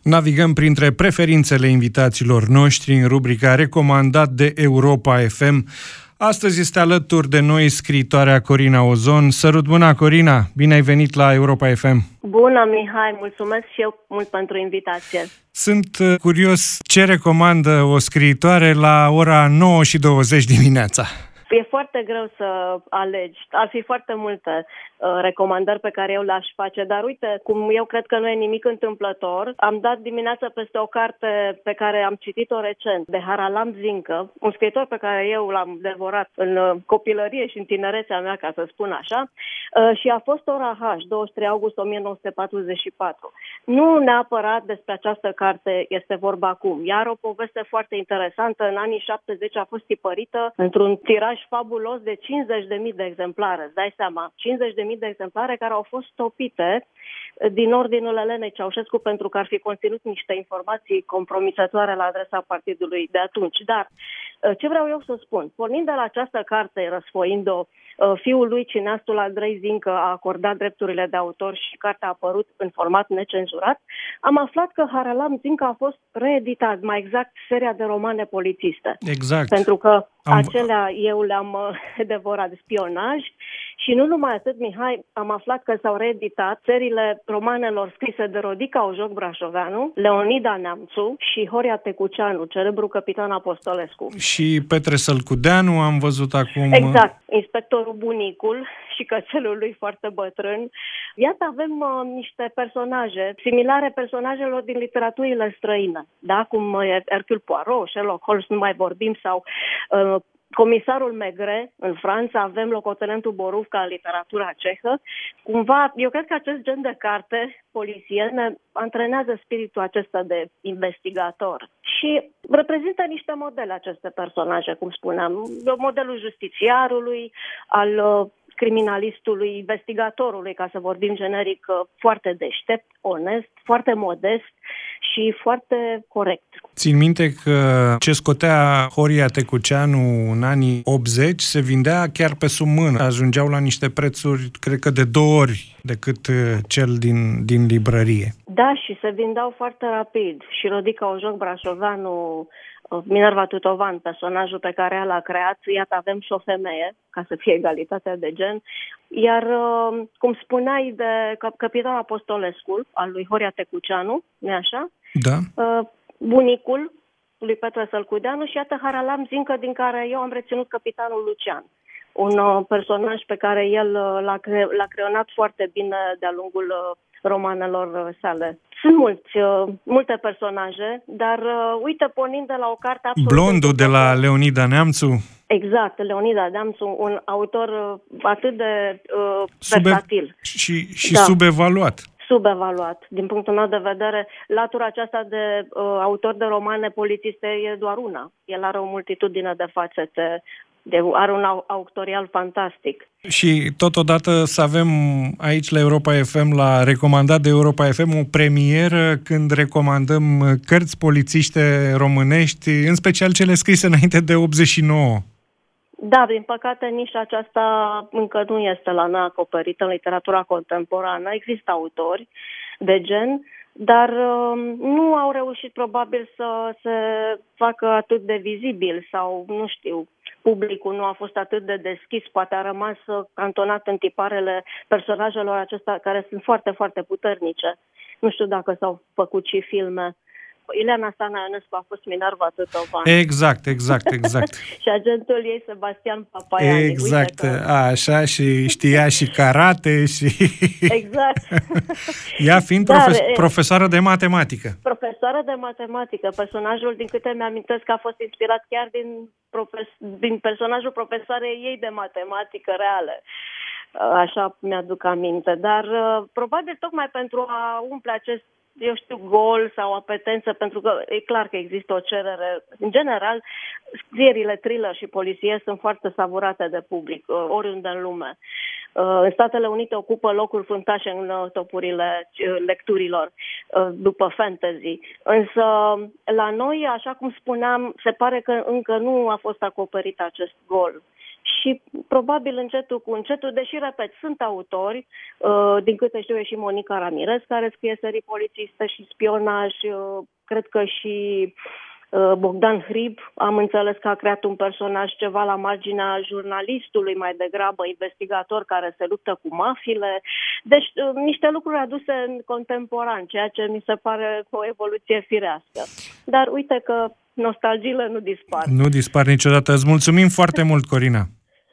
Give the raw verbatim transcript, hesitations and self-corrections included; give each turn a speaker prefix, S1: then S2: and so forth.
S1: Navigăm printre preferințele invitaților noștri în rubrica Recomandat de Europa F M. Astăzi este alături de noi scriitoarea Corina Ozon. Sărut mâna, Corina! Bine ai venit la Europa F M!
S2: Bună, Mihai! Mulțumesc și eu mult pentru invitație!
S1: Sunt curios ce recomandă o scriitoare la ora nouă și douăzeci dimineața.
S2: E foarte greu să alegi. Ar fi foarte multe uh, recomandări pe care eu le-aș face, dar uite, cum eu cred că nu e nimic întâmplător, am dat dimineața peste o carte pe care am citit-o recent, de Haralam Zincă, un scriitor pe care eu l-am devorat în uh, copilărie și în tinerețea mea, ca să spun așa, uh, și a fost ora H, douăzeci și trei august o mie nouă sute patruzeci și patru. Nu neapărat despre această carte este vorba acum, iar o poveste foarte interesantă. În anii șaptezeci a fost tipărită într-un tiraj fabulos de cincizeci de mii de exemplare, îți dai seama, cincizeci de mii de exemplare care au fost topite din ordinul Elenei Ceaușescu pentru că ar fi conținut niște informații compromisătoare la adresa partidului de atunci. Dar ce vreau eu să spun, pornind de la această carte, răsfoind-o, fiul lui, cineastul Andrei Zincă, a acordat drepturile de autor și cartea a apărut în format necenzurat, am aflat că Haralam Zincă a fost reeditat, mai exact seria de romane polițiste.
S1: Exact.
S2: Pentru că
S1: am...
S2: acelea eu le-am devorat, spionaj. Și nu numai atât, Mihai, am aflat că s-au reeditat seriile romanelor scrise de Rodica Ojoc Brașoveanu, Leonida Neamțu și Horia Tecuceanu, celebru capitan Apostolescu.
S1: Și Petre Sălcudeanu am văzut acum.
S2: Exact, inspectorul Bunicul și cățelul lui foarte bătrân. Iată, avem uh, niște personaje similare personajelor din literaturile străine, da? Cum e Hercule Poirot, Sherlock Holmes, nu mai vorbim, sau uh, Comisarul Maigret în Franța, avem Locotenentul Boruvca în literatura cehă. Cumva, eu cred că acest gen de carte polițiene antrenează spiritul acesta de investigator și reprezintă niște modele aceste personaje, cum spuneam, modelul justițiarului, al criminalistului, investigatorului, ca să vorbim generic, foarte deștept, onest, foarte modest și foarte corect.
S1: Țin minte că ce scotea Horia Tecuceanu în anii optzeci se vindea chiar pe sub mână. Ajungeau la niște prețuri, cred că de două ori decât cel din, din librărie.
S2: Da, și se vindeau foarte rapid. Și Rodica Ojoc Brașoveanu, Minerva Tutovan, personajul pe care l-a creat, iată, avem și o femeie, ca să fie egalitatea de gen. Iar, cum spuneai de capitan Apostolescu, al lui Horia Tecuceanu, nu-i așa?
S1: Da.
S2: Bunicul lui Petre Sălcudeanu și iată Haralam Zincă, din care eu am reținut capitanul Lucian. Un personaj pe care el l-a, cre- l-a creionat foarte bine de-a lungul romanelor sale. Sunt mulți, multe personaje, dar uite, pornind de la o carte absolut...
S1: Blondul de la Leonida Neamțu.
S2: Exact, Leonida Neamțu, un autor atât de uh,
S1: Sube-
S2: versatil.
S1: Și, și
S2: da.
S1: subevaluat.
S2: Subevaluat. Din punctul meu de vedere, latura aceasta de uh, autor de romane polițiste e doar una. El are o multitudine de fațete, de, are un autorial fantastic.
S1: Și totodată să avem aici la Europa F M, la Recomandat de Europa F M, o premieră când recomandăm cărți polițiște românești, în special cele scrise înainte de optzeci și nouă.
S2: Da, din păcate nișa aceasta încă nu este la noi acoperită în literatura contemporană. Există autori de gen, dar uh, nu au reușit probabil să se facă atât de vizibil sau, nu știu, publicul nu a fost atât de deschis, poate a rămas cantonat în tiparele personajelor acestea care sunt foarte, foarte puternice. Nu știu dacă s-au făcut și filme. Ileana Stana Ionescu a fost Minerva Tutovan.
S1: Exact, exact, exact.
S2: Și agentul ei, Sebastian Papaiani.
S1: Exact, că... așa, și știa și karate și...
S2: Exact.
S1: Ea fiind
S2: Dar,
S1: profes- profesoară de matematică.
S2: Profesoară de matematică. Personajul, din câte mi-amintesc, a fost inspirat chiar din, profes- din personajul profesoarei ei de matematică reale. Așa mi-aduc aminte. Dar probabil tocmai pentru a umple acest, eu știu, gol sau apetență, pentru că e clar că există o cerere. În general, scrierile thriller și poliție sunt foarte savurate de public, oriunde în lume. În Statele Unite ocupă locuri fruntașe în topurile lecturilor după fantasy. Însă, la noi, așa cum spuneam, se pare că încă nu a fost acoperit acest gol. și probabil încetul cu încetul, deși, repet, sunt autori, din câte știu e și Monica Ramirez, care scrie serii polițiste și spionaj, cred că și Bogdan Hrib, am înțeles că a creat un personaj ceva la marginea jurnalistului, mai degrabă investigator care se luptă cu mafiile. Deci niște lucruri aduse în contemporan, ceea ce mi se pare o evoluție firească. Dar uite că nostalgiile nu dispar.
S1: Nu dispar niciodată. Îți mulțumim foarte mult, Corina.